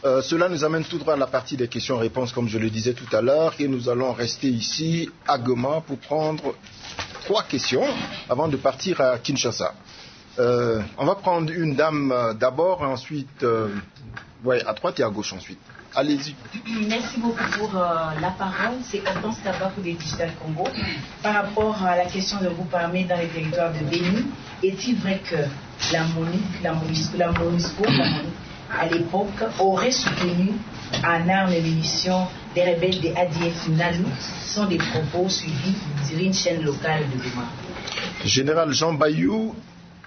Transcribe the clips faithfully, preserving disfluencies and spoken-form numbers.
Euh, cela nous amène tout droit à la partie des questions-réponses, comme je le disais tout à l'heure, et nous allons rester ici à Goma pour prendre trois questions avant de partir à Kinshasa. Euh, on va prendre une dame euh, d'abord, et ensuite, euh, ouais, à droite et à gauche ensuite. Allez-y. Merci beaucoup pour euh, la parole. C'est Hortense Taba pour les Digital Congo. Par rapport à la question de vous parler dans les territoires de Béni, est-il vrai que la MONUC, la MONUSCO, la MONUSCO, la MONUC, à l'époque, aurait soutenu en armes et munitions des rebelles des A D F Nalu? Ce sont des propos suivis sur une chaîne locale de Goma. Général Jean Bayou.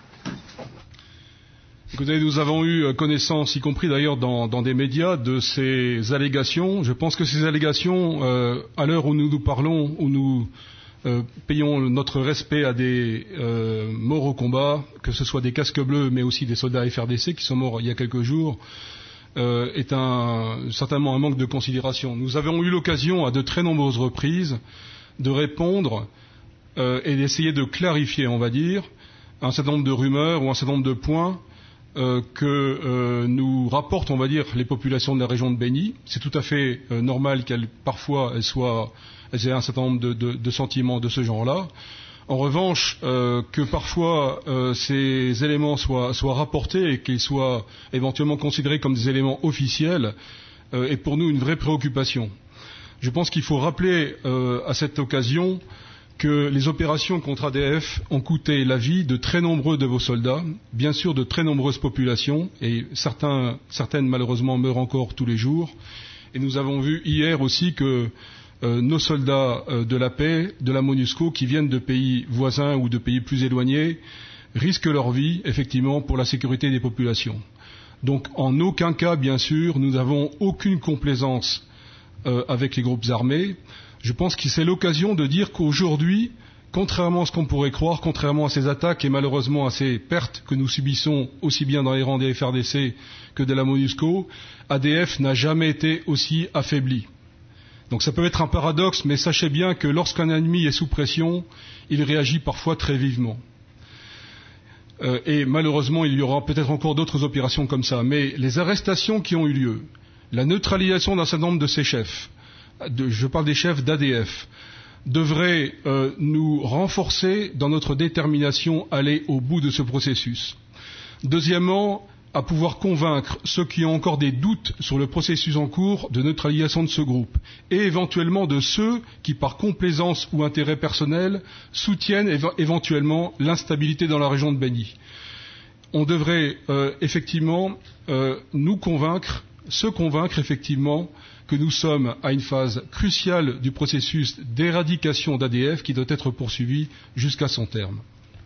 Écoutez, nous avons eu connaissance, y compris d'ailleurs dans, dans des médias, de ces allégations. Je pense que ces allégations, euh, à l'heure où nous nous parlons, où nous euh, payons notre respect à des euh, morts au combat, que ce soit des casques bleus, mais aussi des soldats F R D C qui sont morts il y a quelques jours, euh, est un, certainement un manque de considération. Nous avons eu l'occasion, à de très nombreuses reprises, de répondre euh, et d'essayer de clarifier, on va dire, un certain nombre de rumeurs ou un certain nombre de points Euh, que euh, nous rapportent, on va dire, les populations de la région de Béni. C'est tout à fait euh, normal qu'elles, parfois, elles soient, elles aient un certain nombre de, de, de sentiments de ce genre-là. En revanche, euh, que parfois euh, ces éléments soient, soient rapportés et qu'ils soient éventuellement considérés comme des éléments officiels euh, est pour nous une vraie préoccupation. Je pense qu'il faut rappeler euh, à cette occasion que les opérations contre A D F ont coûté la vie de très nombreux de vos soldats, bien sûr de très nombreuses populations, et certains, certaines malheureusement meurent encore tous les jours. Et nous avons vu hier aussi que euh, nos soldats euh, de la paix, de la MONUSCO, qui viennent de pays voisins ou de pays plus éloignés, risquent leur vie, effectivement, pour la sécurité des populations. Donc, en aucun cas, bien sûr, nous n'avons aucune complaisance euh, avec les groupes armés. Je pense que c'est l'occasion de dire qu'aujourd'hui, contrairement à ce qu'on pourrait croire, contrairement à ces attaques et malheureusement à ces pertes que nous subissons aussi bien dans les rangs des F R D C que de la MONUSCO, A D F n'a jamais été aussi affaibli. Donc ça peut être un paradoxe, mais sachez bien que lorsqu'un ennemi est sous pression, il réagit parfois très vivement. Euh, et malheureusement, il y aura peut-être encore d'autres opérations comme ça. Mais les arrestations qui ont eu lieu, la neutralisation d'un certain nombre de ces chefs, de, je parle des chefs d'A D F, devrait euh, nous renforcer dans notre détermination à aller au bout de ce processus. Deuxièmement, à pouvoir convaincre ceux qui ont encore des doutes sur le processus en cours de neutralisation de ce groupe, et éventuellement de ceux qui, par complaisance ou intérêt personnel, soutiennent éve- éventuellement l'instabilité dans la région de Béni. On devrait euh, effectivement euh, nous convaincre, se convaincre effectivement que nous sommes à une phase cruciale du processus d'éradication d'A D F qui doit être poursuivi jusqu'à son terme.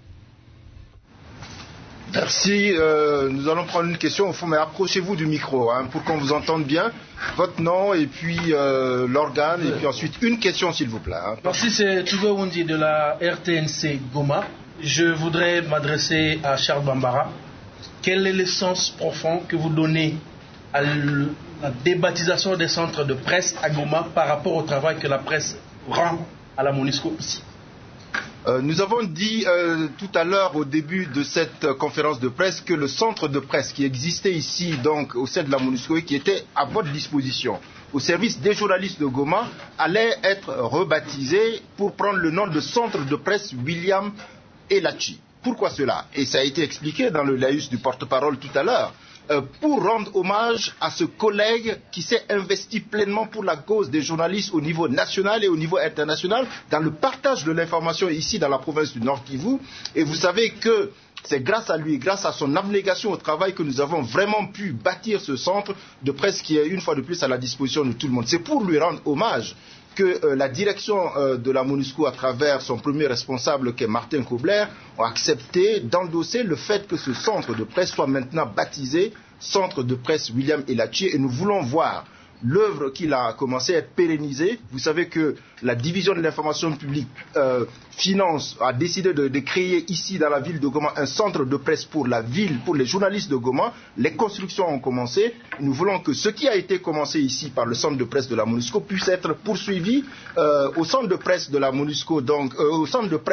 Merci. Euh, nous allons prendre une question au fond, mais approchez-vous du micro hein, pour qu'on vous entende bien. Votre nom et puis euh, l'organe et puis ensuite une question s'il vous plaît. Hein. Merci, c'est Touvé Wundi de la R T N C Goma. Je voudrais m'adresser à Charles Bambara. Quel est le sens profond que vous donnez à la débaptisation des centres de presse à Goma par rapport au travail que la presse rend à la MONUSCO ici? Euh, nous avons dit euh, tout à l'heure au début de cette euh, conférence de presse que le centre de presse qui existait ici donc au sein de la MONUSCO et qui était à votre disposition au service des journalistes de Goma allait être rebaptisé pour prendre le nom de centre de presse William Elachi. Pourquoi cela? Et ça a été expliqué dans le laïus du porte-parole tout à l'heure. Euh, pour rendre hommage à ce collègue qui s'est investi pleinement pour la cause des journalistes au niveau national et au niveau international dans le partage de l'information ici dans la province du Nord Kivu. Et vous savez que c'est grâce à lui, grâce à son abnégation au travail que nous avons vraiment pu bâtir ce centre de presse qui est une fois de plus à la disposition de tout le monde. C'est pour lui rendre hommage que euh, la direction euh, de la MONUSCO, à travers son premier responsable qui est Martin Kobler, ont accepté d'endosser le fait que ce centre de presse soit maintenant baptisé Centre de presse William Elachi, et nous voulons voir l'œuvre qu'il a commencé à être pérennisée. Vous savez que la division de l'information publique euh, finance, a décidé de, de créer ici dans la ville de Goma un centre de presse pour la ville, pour les journalistes de Goma. Les constructions ont commencé. Nous voulons que ce qui a été commencé ici par le centre de presse de la MONUSCO puisse être poursuivi euh, au centre de presse de la MONUSCO, donc euh, au centre de presse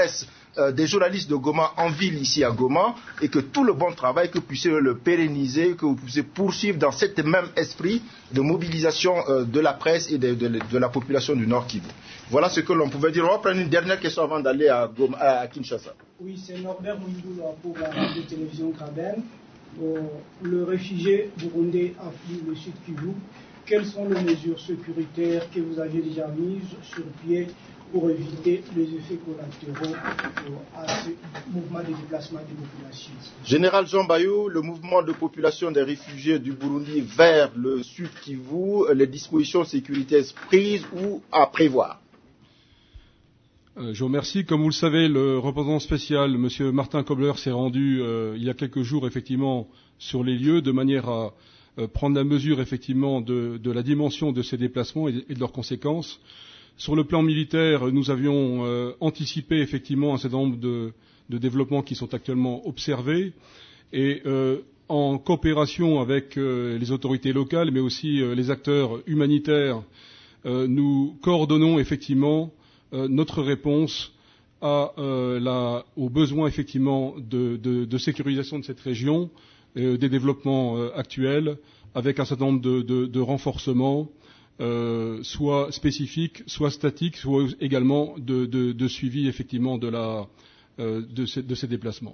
euh, des journalistes de Goma en ville ici à Goma et que tout le bon travail, que vous puissiez le pérenniser, que vous puissiez poursuivre dans cet même esprit de mobilisation euh, de la presse et de, de, de la population du Nord Kivu. Voilà ce que l'on pouvait dire. On va prendre une dernière question avant d'aller à, Goma, à Kinshasa. Oui, c'est Norbert Mouiboula pour la radio-télévision Graben. Euh, le réfugié burundais afflue le Sud Kivu. Quelles sont les mesures sécuritaires que vous avez déjà mises sur pied pour éviter les effets collatéraux à ce mouvement de déplacement des populations? Général Jean Bayou, le mouvement de population des réfugiés du Burundi vers le Sud Kivu, les dispositions sécuritaires prises ou à prévoir? Euh, je vous remercie. Comme vous le savez, le représentant spécial, M. Martin Kobler, s'est rendu euh, il y a quelques jours effectivement sur les lieux de manière à euh, prendre la mesure effectivement de, de la dimension de ces déplacements et, et de leurs conséquences. Sur le plan militaire, nous avions euh, anticipé effectivement un certain nombre de, de développements qui sont actuellement observés et euh, en coopération avec euh, les autorités locales mais aussi euh, les acteurs humanitaires, euh, nous coordonnons effectivement Euh, notre réponse à, euh, la, aux besoins effectivement de, de, de sécurisation de cette région, euh, des développements euh, actuels, avec un certain nombre de, de, de renforcements, euh, soit spécifiques, soit statiques, soit également de, de, de suivi effectivement de, la, euh, de, ces, de ces déplacements.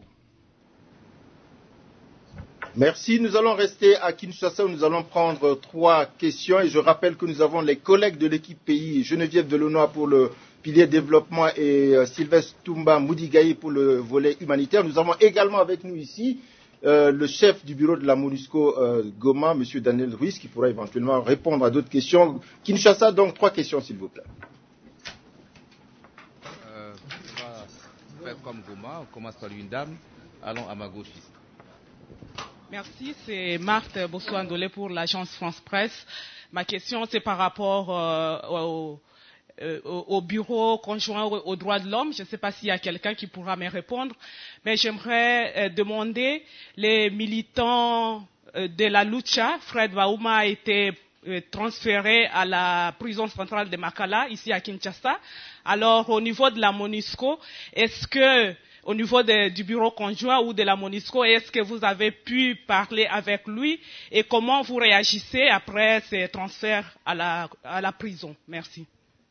Merci. Nous allons rester à Kinshasa où nous allons prendre trois questions et je rappelle que nous avons les collègues de l'équipe pays, Geneviève Delonois pour le pilier développement et euh, Sylvestre Toumba Moudigaï pour le volet humanitaire. Nous avons également avec nous ici euh, le chef du bureau de la MONUSCO euh, Goma, M. Daniel Ruiz, qui pourra éventuellement répondre à d'autres questions. Kinshasa, donc trois questions s'il vous plaît. Euh, on va faire comme Goma, on commence par une dame, allons à ma gauche ici. Merci, c'est Marthe Bosso-Andolé pour l'agence France Presse. Ma question, c'est par rapport euh, au, euh, au bureau conjoint aux droits de l'homme. Je ne sais pas s'il y a quelqu'un qui pourra me répondre, mais j'aimerais euh, demander, les militants euh, de la Lucha, Fred Baouma a été euh, transféré à la prison centrale de Makala, ici à Kinshasa. Alors, au niveau de la MONUSCO, est-ce que au niveau de, du bureau conjoint ou de la MONUSCO, est-ce que vous avez pu parler avec lui et comment vous réagissez après ces transferts à la, à la prison? Merci.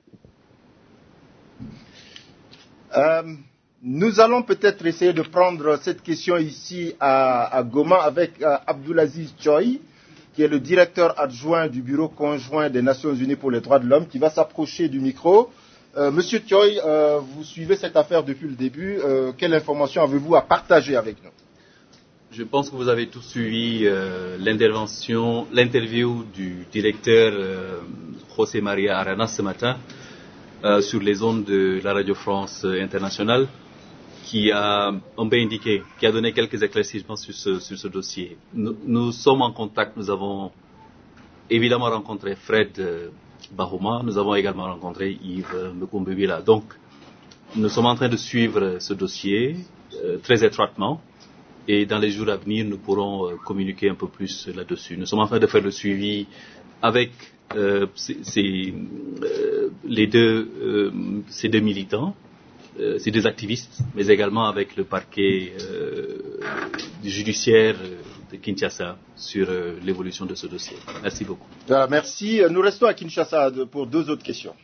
Euh, nous allons peut-être essayer de prendre cette question ici à, à Goma avec euh, Abdoulaziz Choi, qui est le directeur adjoint du bureau conjoint des Nations Unies pour les droits de l'homme, qui va s'approcher du micro. Euh, Monsieur Choi, euh, vous suivez cette affaire depuis le début. Euh, quelle information avez-vous à partager avec nous? Je pense que vous avez tous suivi euh, l'intervention, l'interview du directeur euh, José María Arana ce matin euh, sur les ondes de la Radio France Internationale, qui a un peu indiqué, qui a donné quelques éclaircissements sur ce, sur ce dossier. Nous, nous sommes en contact, nous avons évidemment rencontré Fred euh, Bahouma, nous avons également rencontré Yves Mekumbebila. Donc, nous sommes en train de suivre ce dossier euh, très étroitement et dans les jours à venir, nous pourrons euh, communiquer un peu plus là-dessus. Nous sommes en train de faire le suivi avec euh, ces, ces, euh, les deux, euh, ces deux militants, euh, ces deux activistes, mais également avec le parquet euh, judiciaire euh, de Kinshasa sur euh, l'évolution de ce dossier. Merci beaucoup. Ah, merci. Nous restons à Kinshasa pour deux autres questions.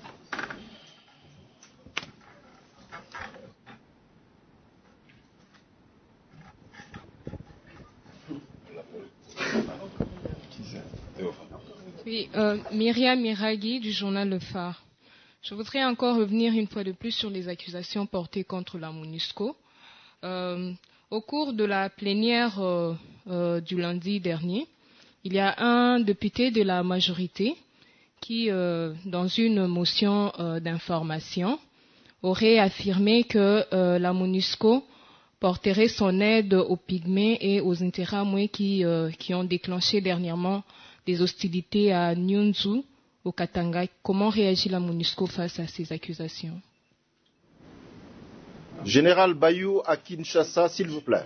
Oui, euh, Myriam Miraghi du journal Le Phare. Je voudrais encore revenir une fois de plus sur les accusations portées contre la MONUSCO. Euh, au cours de la plénière euh, euh, du lundi dernier, il y a un député de la majorité qui, euh, dans une motion euh, d'information, aurait affirmé que euh, la MONUSCO porterait son aide aux Pygmées et aux Interamwe qui, euh, qui ont déclenché dernièrement des hostilités à Nyunzu, au Katanga. Comment réagit la MONUSCO face à ces accusations? Général Bayou à Kinshasa, s'il vous plaît.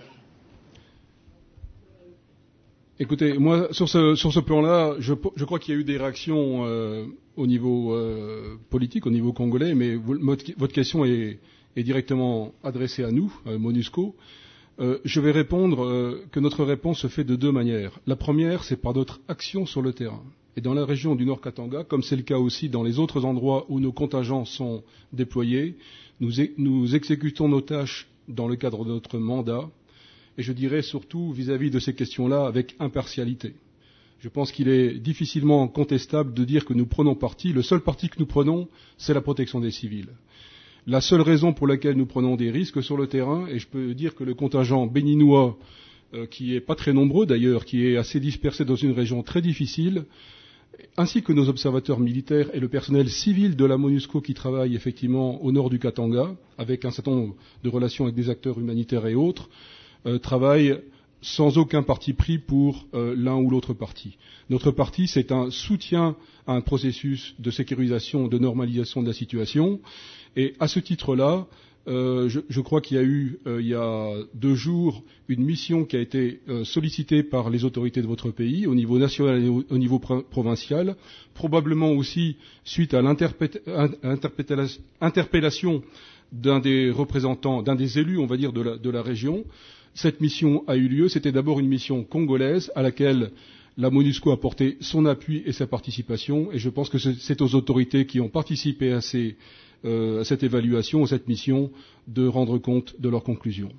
Écoutez, moi, sur ce, sur ce plan-là, je, je crois qu'il y a eu des réactions euh, au niveau euh, politique, au niveau congolais, mais vous, votre question est, est directement adressée à nous, à MONUSCO, euh, je vais répondre euh, que notre réponse se fait de deux manières. La première, c'est par notre action sur le terrain. Et dans la région du Nord Katanga, comme c'est le cas aussi dans les autres endroits où nos contingents sont déployés, nous, nous exécutons nos tâches dans le cadre de notre mandat, et je dirais surtout vis-à-vis de ces questions-là avec impartialité. Je pense qu'il est difficilement contestable de dire que nous prenons parti. Le seul parti que nous prenons, c'est la protection des civils. La seule raison pour laquelle nous prenons des risques sur le terrain, et je peux dire que le contingent béninois, euh, qui est pas très nombreux d'ailleurs, qui est assez dispersé dans une région très difficile, ainsi que nos observateurs militaires et le personnel civil de la MONUSCO qui travaille effectivement au nord du Katanga, avec un certain nombre de relations avec des acteurs humanitaires et autres, euh, travaillent sans aucun parti pris pour euh, l'un ou l'autre parti. Notre parti, c'est un soutien à un processus de sécurisation, de normalisation de la situation. Et à ce titre-là, euh, je, je crois qu'il y a eu, euh, il y a deux jours, une mission qui a été euh, sollicitée par les autorités de votre pays, au niveau national et au, au niveau pro- provincial, probablement aussi suite à l'interpellation d'un des représentants, d'un des élus, on va dire, de la, de la région. Cette mission a eu lieu. C'était d'abord une mission congolaise à laquelle la MONUSCO a apporté son appui et sa participation. Et je pense que c'est aux autorités qui ont participé à, ces, euh, à cette évaluation, à cette mission, de rendre compte de leurs conclusions.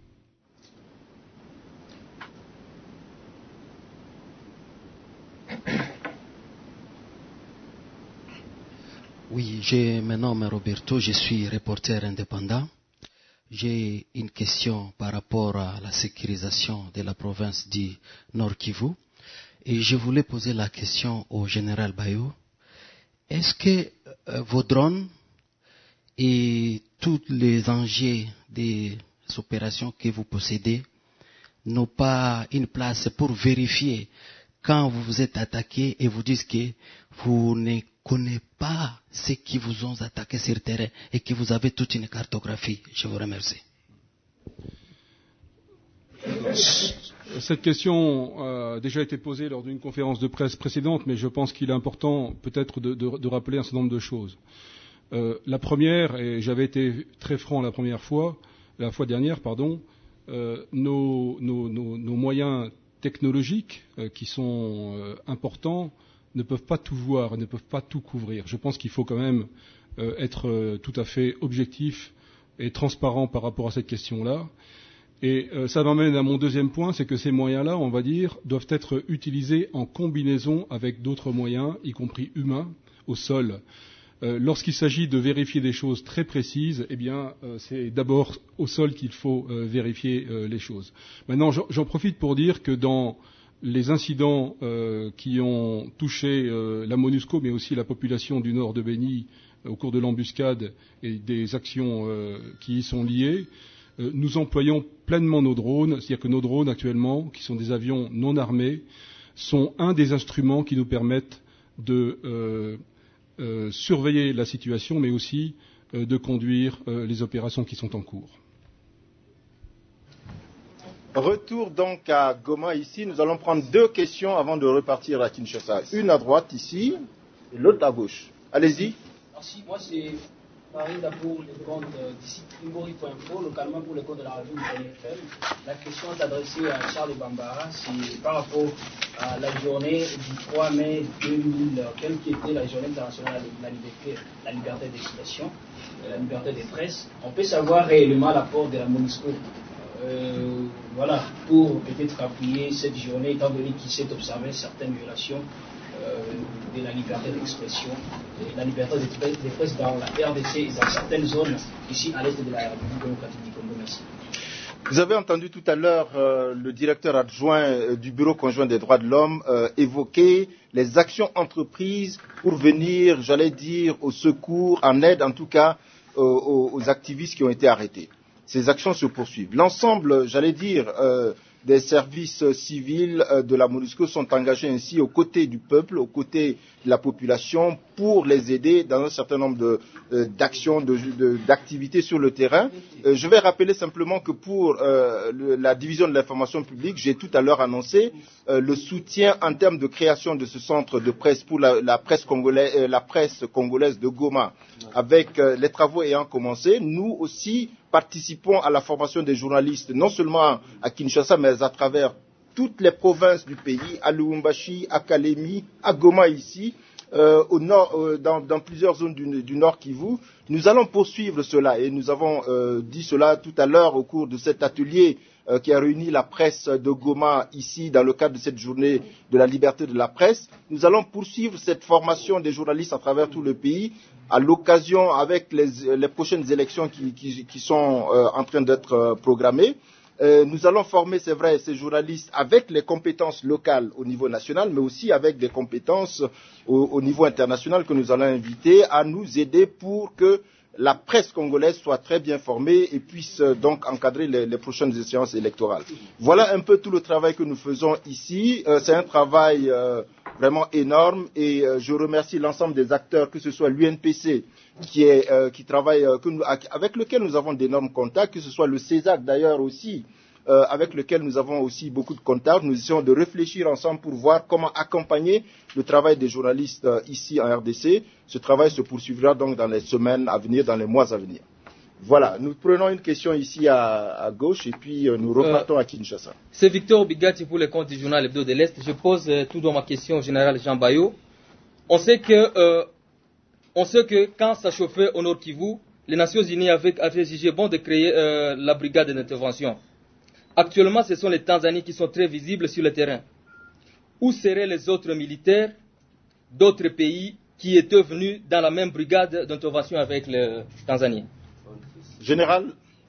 Oui, je me nomme Roberto, je suis reporter indépendant. J'ai une question par rapport à la sécurisation de la province du Nord Kivu. Et je voulais poser la question au général Bayo. Est-ce que euh, vos drones et tous les enjeux des opérations que vous possédez n'ont pas une place pour vérifier quand vous vous êtes attaqué et vous dites que vous ne connaissez pas ceux qui vous ont attaqué sur le terrain et que vous avez toute une cartographie? Je vous remercie. Cette question a déjà été posée lors d'une conférence de presse précédente, mais je pense qu'il est important peut-être de, de, de rappeler un certain nombre de choses. Euh, la première, et j'avais été très franc la première fois, la fois dernière, pardon, euh, nos, nos, nos, nos moyens technologiques euh, qui sont euh, importants ne peuvent pas tout voir, ne peuvent pas tout couvrir. Je pense qu'il faut quand même euh, être euh, tout à fait objectif et transparent par rapport à cette question-là. Et euh, ça m'amène à mon deuxième point, c'est que ces moyens-là, on va dire, doivent être utilisés en combinaison avec d'autres moyens, y compris humains, au sol. Euh, lorsqu'il s'agit de vérifier des choses très précises, eh bien, euh, c'est d'abord au sol qu'il faut euh, vérifier euh, les choses. Maintenant, j'en profite pour dire que dans les incidents euh, qui ont touché euh, la MONUSCO, mais aussi la population du nord de Béni euh, au cours de l'embuscade et des actions euh, qui y sont liées, euh, nous employons pleinement nos drones, c'est-à-dire que nos drones actuellement, qui sont des avions non armés, sont un des instruments qui nous permettent de euh, euh, surveiller la situation, mais aussi euh, de conduire euh, les opérations qui sont en cours. Retour donc à Goma ici. Nous allons prendre deux questions avant de repartir à Kinshasa. Une à droite ici et l'autre à gauche. Allez-y. Merci. Moi, c'est Marine pour le compte d'ici Trimbori point info, localement pour le compte de la radio F M. La question est adressée à Charles Bambara. C'est par rapport à la journée du trois mai deux mille, quelle qui était la journée internationale de la liberté, la liberté d'expression, la liberté de presse. On peut savoir réellement l'apport de la MONUSCO. Euh, voilà, pour peut-être appuyer cette journée, étant donné qu'il s'est observé certaines violations euh, de la liberté d'expression, de la liberté de presse dans la R D C et dans certaines zones ici à l'est de la République démocratique du Congo. Merci. Vous avez entendu tout à l'heure euh, le directeur adjoint euh, du Bureau conjoint des droits de l'homme euh, évoquer les actions entreprises pour venir, j'allais dire, au secours, en aide en tout cas euh, aux, aux activistes qui ont été arrêtés. Ces actions se poursuivent. L'ensemble, j'allais dire, euh, des services civils de la MONUSCO sont engagés ainsi aux côtés du peuple, aux côtés de la population, pour les aider dans un certain nombre de, euh, d'actions, de, de, d'activités sur le terrain. Euh, je vais rappeler simplement que pour euh, le, la division de l'information publique, j'ai tout à l'heure annoncé euh, le soutien en termes de création de ce centre de presse pour la, la, presse, congolaise, euh, la presse congolaise de Goma, avec euh, les travaux ayant commencé. Nous aussi participons à la formation des journalistes, non seulement à Kinshasa, mais à travers toutes les provinces du pays, à Lubumbashi, à Kalemi, à Goma ici, euh, au nord, euh, dans, dans plusieurs zones du, du Nord Kivu. Nous allons poursuivre cela et nous avons euh, dit cela tout à l'heure au cours de cet atelier euh, qui a réuni la presse de Goma ici dans le cadre de cette journée de la liberté de la presse. Nous allons poursuivre cette formation des journalistes à travers tout le pays à l'occasion avec les, les prochaines élections qui, qui, qui sont euh, en train d'être euh, programmées. Euh, nous allons former, c'est vrai, ces journalistes avec les compétences locales au niveau national, mais aussi avec des compétences au, au niveau international que nous allons inviter à nous aider pour que la presse congolaise soit très bien formée et puisse euh, donc encadrer les, les prochaines échéances électorales. Voilà un peu tout le travail que nous faisons ici. Euh, c'est un travail euh, vraiment énorme et euh, je remercie l'ensemble des acteurs, que ce soit l'U N P C qui, est, euh, qui travaille, euh, que nous, avec lequel nous avons d'énormes contacts, que ce soit le CESAC d'ailleurs aussi, euh, avec lequel nous avons aussi beaucoup de contacts. Nous essayons de réfléchir ensemble pour voir comment accompagner le travail des journalistes euh, ici en R D C. Ce travail se poursuivra donc dans les semaines à venir, dans les mois à venir. Voilà, nous prenons une question ici à, à gauche et puis euh, nous repartons euh, à Kinshasa. C'est Victor Bigatti pour le compte du journal Hebdo de l'Est. Je pose euh, tout dans ma question au général Jean Bayo. On sait que, euh, on sait que quand ça chauffait au Nord Kivu, les Nations Unies avaient, avaient jugé bon de créer euh, la brigade d'intervention. Actuellement, ce sont les Tanzaniens qui sont très visibles sur le terrain. Où seraient les autres militaires d'autres pays qui étaient venus dans la même brigade d'intervention avec les Tanzaniens? Général.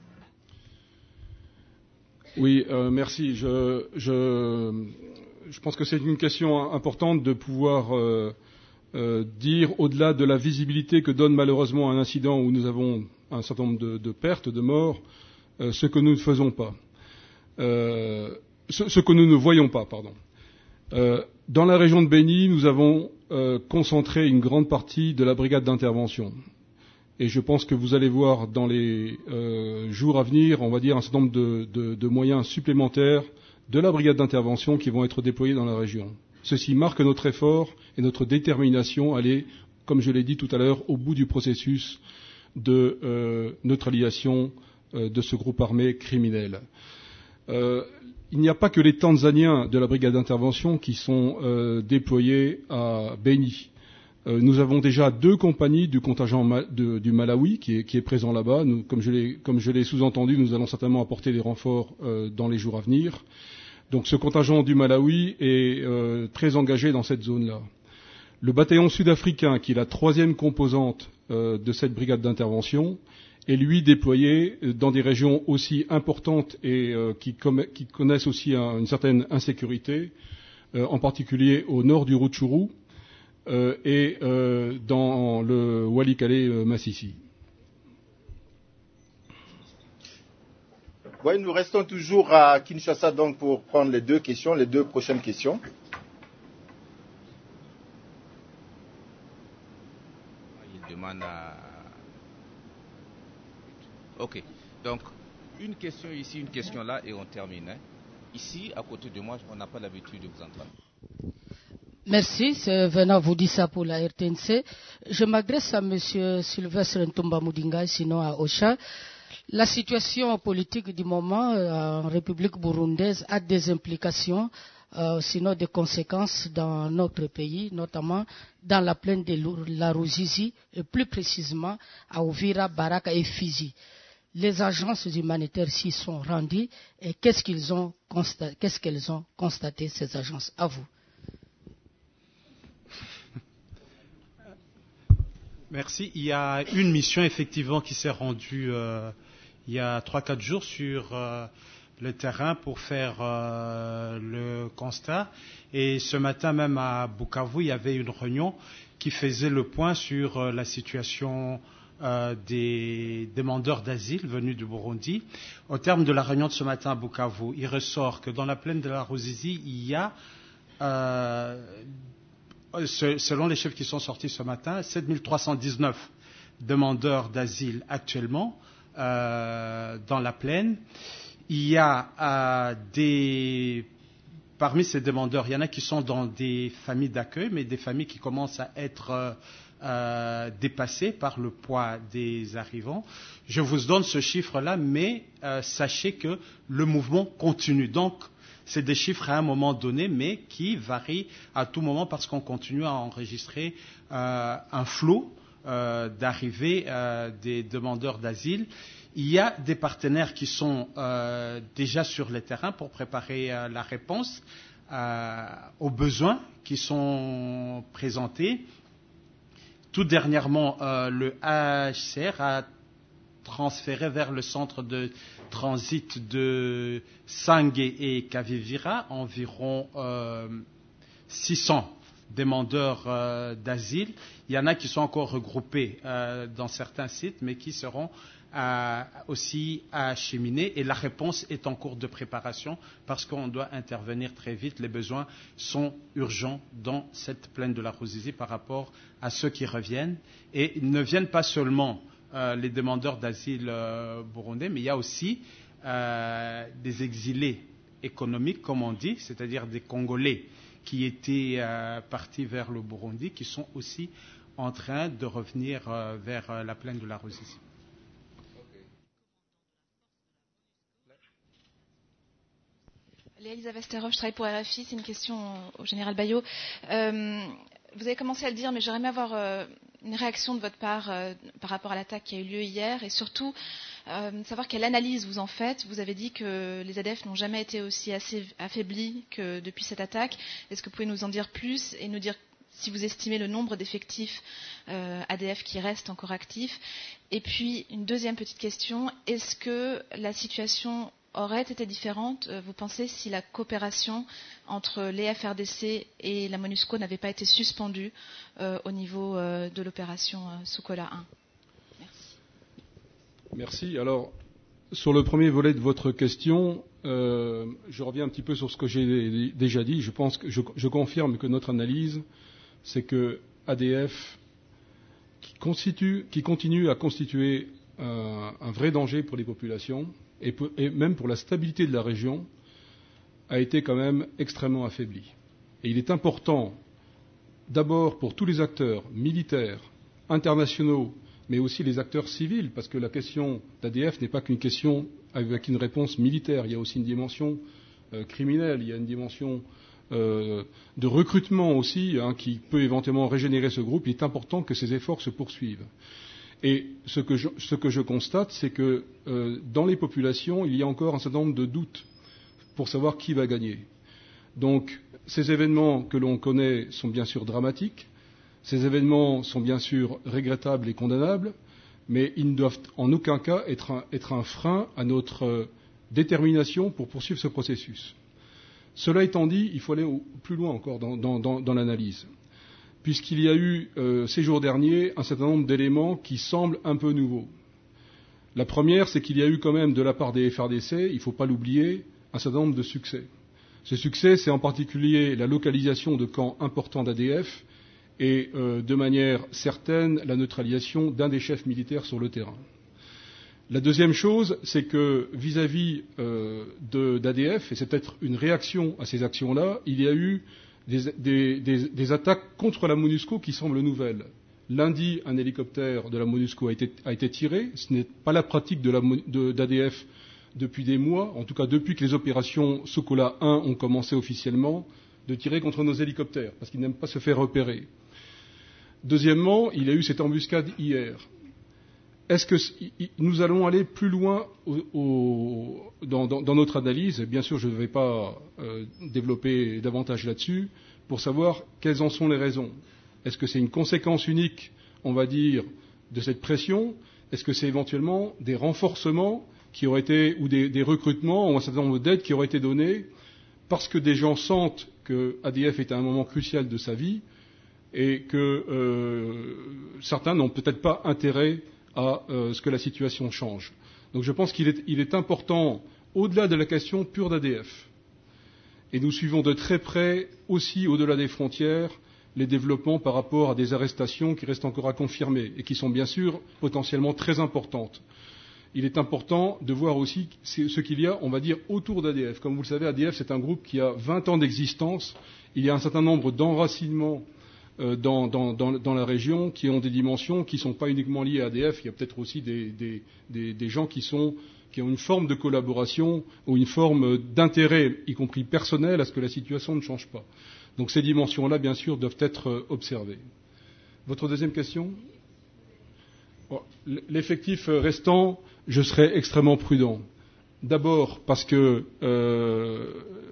Oui, euh, merci. Je, je, je pense que c'est une question importante de pouvoir euh, euh, dire, au-delà de la visibilité que donne malheureusement un incident où nous avons un certain nombre de, de pertes, de morts, euh, ce que nous ne faisons pas. Euh, ce, ce que nous ne voyons pas, pardon. Euh, dans la région de Béni, nous avons euh, concentré une grande partie de la brigade d'intervention. Et je pense que vous allez voir dans les euh, jours à venir, on va dire, un certain nombre de, de, de moyens supplémentaires de la brigade d'intervention qui vont être déployés dans la région. Ceci marque notre effort et notre détermination à aller, comme je l'ai dit tout à l'heure, au bout du processus de euh, neutralisation euh, de ce groupe armé criminel. Euh, il n'y a pas que les Tanzaniens de la brigade d'intervention qui sont euh, déployés à Béni. Euh, nous avons déjà deux compagnies du contingent ma- de, du Malawi qui est, qui est présent là-bas. Nous, comme je l'ai, comme je l'ai sous-entendu, nous allons certainement apporter des renforts euh, dans les jours à venir. Donc ce contingent du Malawi est euh, très engagé dans cette zone-là. Le bataillon sud-africain, qui est la troisième composante euh, de cette brigade d'intervention, est lui déployé dans des régions aussi importantes et euh, qui, com- qui connaissent aussi un, une certaine insécurité, euh, en particulier au nord du Rutshuru euh, et euh, dans le Walikale-Massissi. Oui, nous restons toujours à Kinshasa donc pour prendre les deux questions, les deux prochaines questions. Il demande à... Ok, donc une question ici, une question là et on termine. Hein. Ici, à côté de moi, on n'a pas l'habitude de vous entendre. Merci, c'est venant vous dire ça pour la R T N C. Je m'adresse à M. Sylvestre Ntumba Mudinga, sinon à Ocha. La situation politique du moment euh, en République burundaise a des implications, euh, sinon des conséquences dans notre pays, notamment dans la plaine de la Ruzizi, et plus précisément à Uvira, Baraka et Fizi. Les agences humanitaires s'y sont rendues et qu'est-ce qu'ils ont constaté, qu'est-ce qu'elles ont constaté, ces agences? À vous. Merci. Il y a une mission effectivement qui s'est rendue euh, il y a trois quatre jours sur euh, le terrain pour faire euh, le constat. Et ce matin même à Bukavu, il y avait une réunion qui faisait le point sur euh, la situation euh, des demandeurs d'asile venus du Burundi. Au terme de la réunion de ce matin à Bukavu, il ressort que dans la plaine de la Ruzizi, il y a, euh, selon les chiffres qui sont sortis ce matin, sept mille trois cent dix-neuf demandeurs d'asile actuellement euh, dans la plaine. Il y a euh, des... Parmi ces demandeurs, il y en a qui sont dans des familles d'accueil, mais des familles qui commencent à être euh, euh, dépassées par le poids des arrivants. Je vous donne ce chiffre-là, mais euh, sachez que le mouvement continue. Donc, c'est des chiffres à un moment donné, mais qui varient à tout moment parce qu'on continue à enregistrer euh, un flot euh, d'arrivées euh, des demandeurs d'asile. Il y a des partenaires qui sont euh, déjà sur le terrain pour préparer euh, la réponse euh, aux besoins qui sont présentés. Tout dernièrement, euh, le H C R a transféré vers le centre de transit de Sangue et Kavivira environ euh, six cents demandeurs euh, d'asile. Il y en a qui sont encore regroupés euh, dans certains sites, mais qui seront À, aussi à acheminer, et la réponse est en cours de préparation parce qu'on doit intervenir très vite. Les besoins sont urgents dans cette plaine de la Ruzizi par rapport à ceux qui reviennent, et ils ne viennent pas seulement euh, les demandeurs d'asile euh, burundais, mais il y a aussi euh, des exilés économiques, comme on dit, c'est-à-dire des Congolais qui étaient euh, partis vers le Burundi, qui sont aussi en train de revenir euh, vers euh, la plaine de la Ruzizi. Elisa Vesterov, je travaille pour R F I, c'est une question au général Bayo. Euh, vous avez commencé à le dire, mais j'aimerais avoir euh, une réaction de votre part euh, par rapport à l'attaque qui a eu lieu hier, et surtout euh, savoir quelle analyse vous en faites. Vous avez dit que les A D F n'ont jamais été aussi assez affaiblis que depuis cette attaque. Est-ce que vous pouvez nous en dire plus et nous dire si vous estimez le nombre d'effectifs euh, A D F qui restent encore actifs? Et puis, une deuxième petite question, est-ce que la situation aurait été différente, vous pensez, si la coopération entre les F R D C et la MONUSCO n'avait pas été suspendue euh, au niveau euh, de l'opération euh, Sokola un? Merci. Merci. Alors, sur le premier volet de votre question, euh, je reviens un petit peu sur ce que j'ai déjà dit. Je pense que je, je confirme que notre analyse, c'est que A D F, qui, constitue, qui continue à constituer un, un vrai danger pour les populations, Et, pour, et même pour la stabilité de la région, a été quand même extrêmement affaibli. Et il est important, d'abord pour tous les acteurs militaires, internationaux, mais aussi les acteurs civils, parce que la question d'A D F n'est pas qu'une question avec une réponse militaire, il y a aussi une dimension euh, criminelle, il y a une dimension euh, de recrutement aussi, hein, qui peut éventuellement régénérer ce groupe. Il est important que ces efforts se poursuivent. Et ce que je, ce que je constate, c'est que euh, dans les populations, il y a encore un certain nombre de doutes pour savoir qui va gagner. Donc, ces événements que l'on connaît sont bien sûr dramatiques, ces événements sont bien sûr regrettables et condamnables, mais ils ne doivent en aucun cas être un, être un frein à notre euh, détermination pour poursuivre ce processus. Cela étant dit, il faut aller au, plus loin encore dans, dans, dans, dans l'analyse, puisqu'il y a eu euh, ces jours derniers un certain nombre d'éléments qui semblent un peu nouveaux. La première, c'est qu'il y a eu quand même de la part des F R D C, il ne faut pas l'oublier, un certain nombre de succès. Ce succès, c'est en particulier la localisation de camps importants d'A D F et, euh, de manière certaine, la neutralisation d'un des chefs militaires sur le terrain. La deuxième chose, c'est que vis-à-vis euh, d'A D F, et c'est peut-être une réaction à ces actions-là, il y a eu Des, des, des, des attaques contre la MONUSCO qui semblent nouvelles. Lundi, un hélicoptère de la MONUSCO a été, a été tiré. Ce n'est pas la pratique de la, de, d'A D F depuis des mois, en tout cas depuis que les opérations Sokola un ont commencé officiellement, de tirer contre nos hélicoptères, parce qu'ils n'aiment pas se faire repérer. Deuxièmement, il y a eu cette embuscade hier. Est-ce que nous allons aller plus loin au, au, dans, dans, dans notre analyse? Bien sûr, je ne vais pas euh, développer davantage là-dessus pour savoir quelles en sont les raisons. Est-ce que c'est une conséquence unique, on va dire, de cette pression? Est-ce que c'est éventuellement des renforcements qui auraient été, ou des, des recrutements, ou un certain nombre d'aides qui auraient été données parce que des gens sentent que A D F est à un moment crucial de sa vie et que euh, certains n'ont peut-être pas intérêt à euh, ce que la situation change. Donc je pense qu'il est, il est important, au-delà de la question pure d'A D F, et nous suivons de très près aussi, au-delà des frontières, les développements par rapport à des arrestations qui restent encore à confirmer et qui sont bien sûr potentiellement très importantes. Il est important de voir aussi ce qu'il y a, on va dire, autour d'A D F. Comme vous le savez, A D F, c'est un groupe qui a vingt ans d'existence. Il y a un certain nombre d'enracinements euh, dans, dans, dans, dans la région qui ont des dimensions qui ne sont pas uniquement liées à A D F. Il y a peut-être aussi des, des, des, des gens qui, sont, qui ont une forme de collaboration ou une forme d'intérêt, y compris personnel, à ce que la situation ne change pas. Donc ces dimensions-là, bien sûr, doivent être observées. Votre deuxième question ? L'effectif restant, je serai extrêmement prudent. D'abord parce que euh,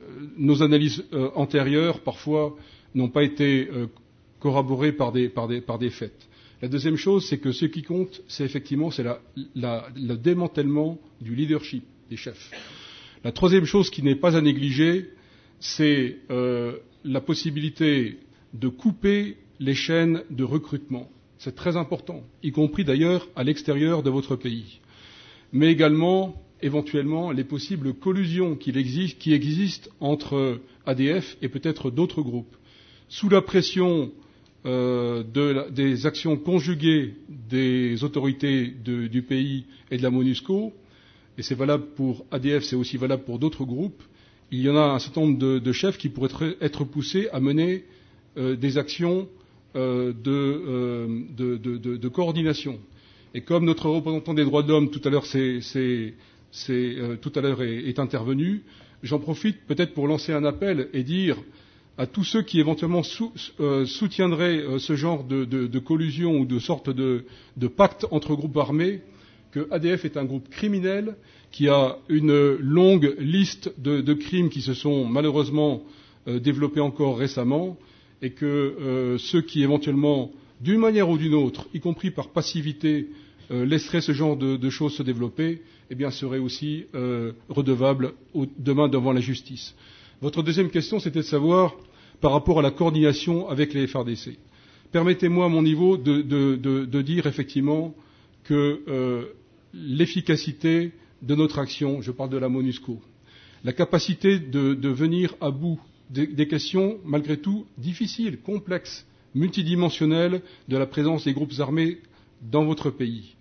nos analyses euh, antérieures, parfois, n'ont pas été euh, corroborées par des, par, des, par des faits. La deuxième chose, c'est que ce qui compte, c'est effectivement c'est la, la, le démantèlement du leadership des chefs. La troisième chose qui n'est pas à négliger, c'est euh, la possibilité de couper les chaînes de recrutement. C'est très important, y compris d'ailleurs à l'extérieur de votre pays. Mais également, éventuellement, les possibles collusions qu'il existe, qui existent entre A D F et peut-être d'autres groupes. Sous la pression euh, de la, des actions conjuguées des autorités de, du pays et de la MONUSCO, et c'est valable pour A D F, c'est aussi valable pour d'autres groupes, il y en a un certain nombre de, de chefs qui pourraient être poussés à mener euh, des actions euh, de, euh, de, de, de, de coordination. Et comme notre représentant des droits de l'homme tout à l'heure, c'est, c'est, c'est, euh, tout à l'heure est, est intervenu, j'en profite peut-être pour lancer un appel et dire à tous ceux qui éventuellement sou, euh, soutiendraient euh, ce genre de, de, de collusion ou de sorte de, de pacte entre groupes armés que A D F est un groupe criminel qui a une longue liste de, de crimes qui se sont malheureusement euh, développés encore récemment et que euh, ceux qui éventuellement, d'une manière ou d'une autre, y compris par passivité, euh, laisseraient ce genre de, de choses se développer, eh bien seraient aussi euh, redevables au, demain devant la justice. Votre deuxième question, c'était de savoir par rapport à la coordination avec les F R D C. Permettez-moi, à mon niveau, de, de, de, de dire effectivement que euh, l'efficacité de notre action, je parle de la MONUSCO, la capacité de, de venir à bout des, des questions, malgré tout, difficiles, complexes, multidimensionnelles de la présence des groupes armés dans votre pays,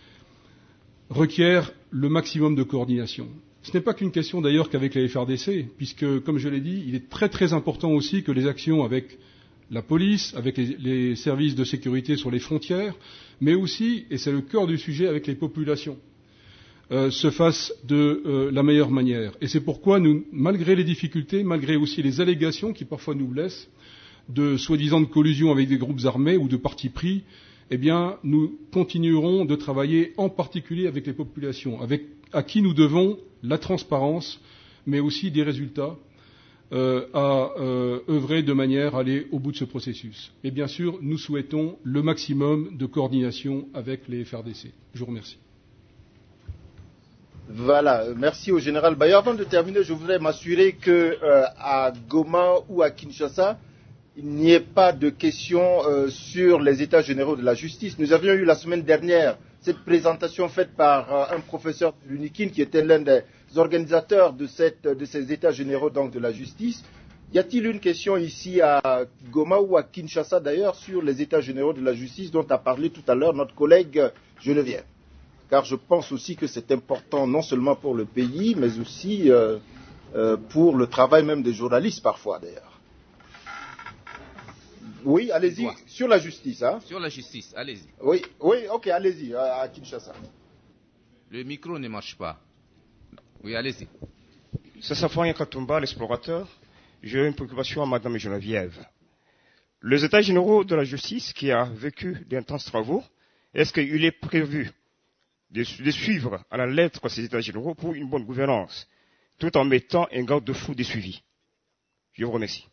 requiert le maximum de coordination. Ce n'est pas qu'une question d'ailleurs qu'avec les F R D C, puisque, comme je l'ai dit, il est très très important aussi que les actions avec la police, avec les, les services de sécurité sur les frontières, mais aussi, et c'est le cœur du sujet, avec les populations, euh, se fassent de euh, la meilleure manière. Et c'est pourquoi nous, malgré les difficultés, malgré aussi les allégations qui parfois nous blessent, de soi-disant de collusion avec des groupes armés ou de partis pris, eh bien, nous continuerons de travailler en particulier avec les populations, avec, à qui nous devons la transparence, mais aussi des résultats, euh, à euh, œuvrer de manière à aller au bout de ce processus. Et bien sûr, nous souhaitons le maximum de coordination avec les F R D C. Je vous remercie. Voilà, merci au général Bayo. Avant de terminer, je voudrais m'assurer que euh, à Goma ou à Kinshasa, il n'y ait pas de questions euh, sur les états généraux de la justice. Nous avions eu la semaine dernière cette présentation faite par euh, un professeur de l'UNIKIN qui était l'un des organisateurs de, cette, de ces états généraux donc, de la justice. Y a-t-il une question ici à Goma ou à Kinshasa d'ailleurs sur les états généraux de la justice dont a parlé tout à l'heure notre collègue Geneviève? Car je pense aussi que c'est important non seulement pour le pays, mais aussi euh, euh, pour le travail même des journalistes parfois d'ailleurs. Oui, allez-y. Sur la justice, hein. Sur la justice, allez-y. Oui, oui, ok, allez-y, à Kinshasa. Le micro ne marche pas. Oui, allez-y. C'est Safran Katumba, l'explorateur. J'ai une préoccupation à Madame Geneviève. Les États généraux de la justice, qui a vécu d'intenses travaux, est-ce qu'il est prévu de, de suivre à la lettre ces États généraux pour une bonne gouvernance, tout en mettant un garde-fou de suivi? Je vous remercie.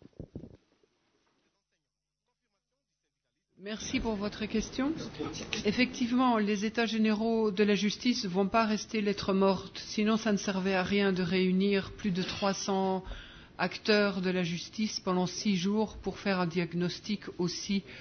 Merci pour votre question. Effectivement, les États généraux de la justice ne vont pas rester lettre morte, sinon ça ne servait à rien de réunir plus de trois cents acteurs de la justice pendant six jours pour faire un diagnostic aussi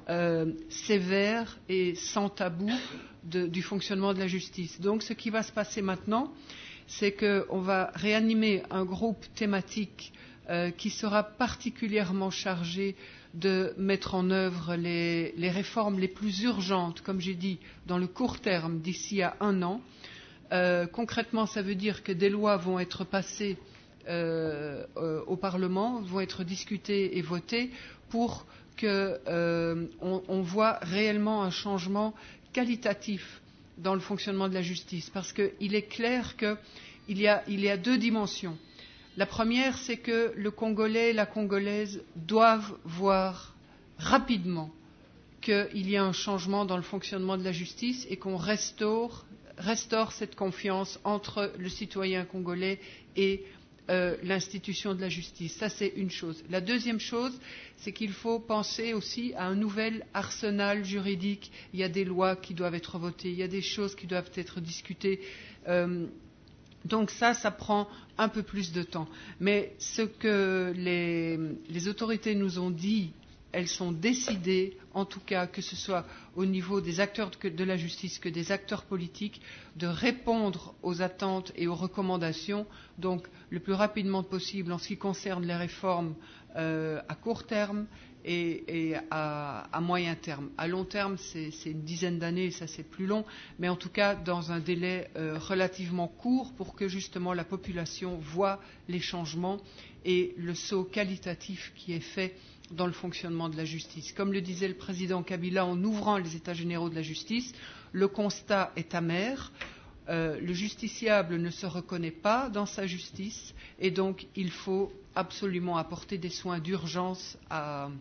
euh, sévère et sans tabou de, du fonctionnement de la justice. Donc ce qui va se passer maintenant, c'est qu'on va réanimer un groupe thématique euh, qui sera particulièrement chargé de mettre en œuvre les, les réformes les plus urgentes, comme j'ai dit, dans le court terme, d'ici à un an. Euh, concrètement, ça veut dire que des lois vont être passées euh, euh, au Parlement, vont être discutées et votées pour qu'on euh, on voit réellement un changement qualitatif dans le fonctionnement de la justice. Parce qu'il est clair qu'il y a, il y a deux dimensions. La première, c'est que le Congolais et la Congolaise doivent voir rapidement qu'il y a un changement dans le fonctionnement de la justice et qu'on restaure, restaure cette confiance entre le citoyen congolais et euh, l'institution de la justice. Ça, c'est une chose. La deuxième chose, c'est qu'il faut penser aussi à un nouvel arsenal juridique. Il y a des lois qui doivent être votées, il y a des choses qui doivent être discutées. Euh, Donc ça, ça prend un peu plus de temps. Mais ce que les, les autorités nous ont dit, elles sont décidées, en tout cas, que ce soit au niveau des acteurs de, de la justice que des acteurs politiques, de répondre aux attentes et aux recommandations, donc le plus rapidement possible en ce qui concerne les réformes euh, à court terme et, et à, à moyen terme. À long terme, c'est, c'est une dizaine d'années, ça c'est plus long, mais en tout cas dans un délai euh, relativement court pour que justement la population voit les changements et le saut qualitatif qui est fait dans le fonctionnement de la justice. Comme le disait le président Kabila en ouvrant les États généraux de la justice, le constat est amer. Euh, le justiciable ne se reconnaît pas dans sa justice et donc il faut absolument apporter des soins d'urgence à,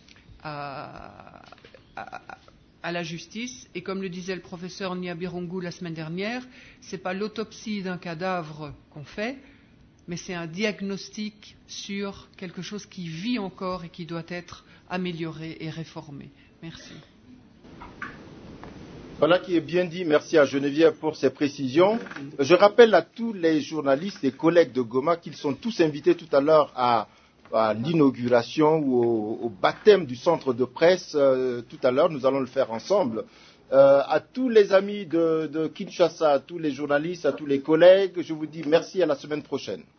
à, à, à la justice. Et comme le disait le professeur Niabirungu la semaine dernière, ce n'est pas l'autopsie d'un cadavre qu'on fait, mais c'est un diagnostic sur quelque chose qui vit encore et qui doit être amélioré et réformé. Merci. Voilà qui est bien dit. Merci à Geneviève pour ces précisions. Je rappelle à tous les journalistes et collègues de Goma qu'ils sont tous invités tout à l'heure à, à l'inauguration ou au, au baptême du centre de presse. Euh, tout à l'heure, nous allons le faire ensemble. Euh, à tous les amis de, de Kinshasa, à tous les journalistes, à tous les collègues, je vous dis merci, à la semaine prochaine.